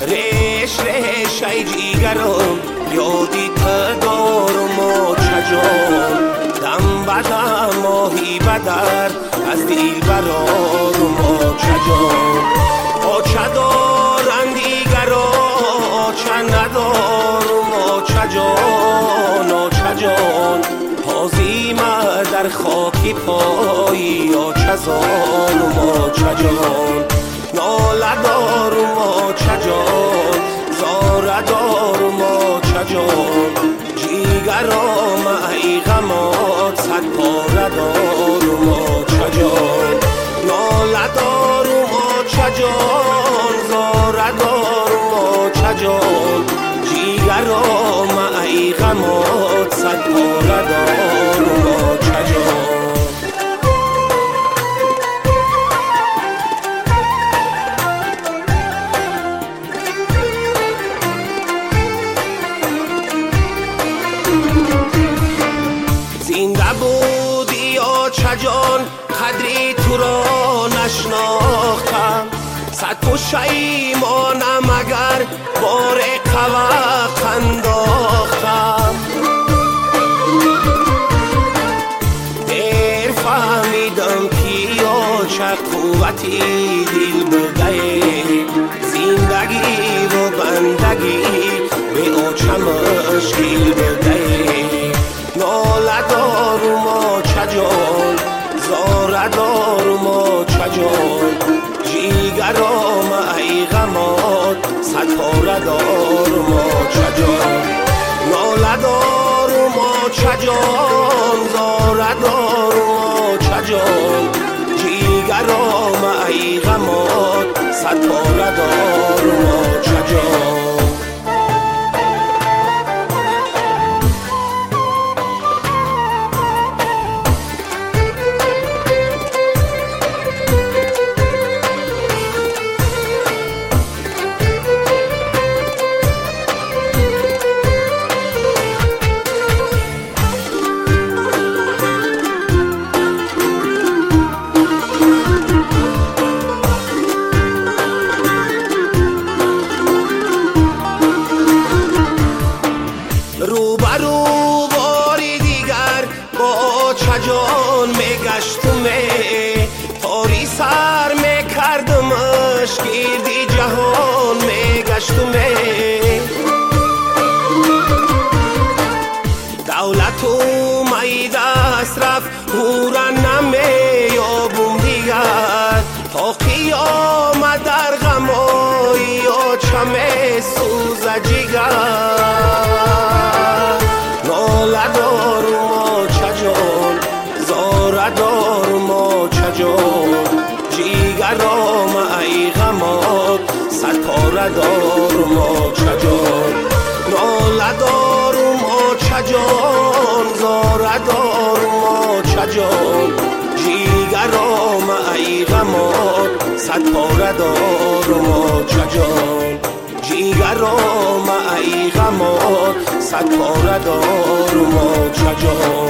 ریش ریش ای جیگرم یادی دارم و چجان دم بدم ماهی بدر از دیل برارم و چجان آچه دارن دیگرا آچه ندارم و چجان آچه جان پازیم در خاکی پایی آچه زانم و چجان ناله دارم و چجان زاره دارم و چجان جیگرام ای غمات صد پاره دارم و چجان ناله دارم و چجان زاره دارم و چجان جیگرام ای غمات صد پاره دارم و چجان زنده بودی یا چجان قدری تو را نشناختم صد پشیمانم اگر بار قوق انداختم دیر فهمیدم که یا چه قوتی دل بده زندگی و بندگی به آچه مشکل بده ناله دارم و چجان زاره دارم و چجان جیگرام ای غمات صد پاره دارم و چجان ناله دارم و چجان زاره دارم و چجان جیگرام ای غمات صد پاره دارم و چجان روبرو باری دیگر با چجان میگشتمه تاری سر میکردمش گیردی جهان میگشتمه دولت و می دست رفت او را نمیابم دیگر تا قیامت در غمای یا چمه سوز جگر ناله دارم و چجان زاره دارم و چجان جیگرام ای غمات صد پاره دارم و چجان ناله دارم و چجان زاره دارم و چجان جیگرام ای غمات صد پاره دارم و چجان جیگرام ای غمات صد پاره دارم و چجان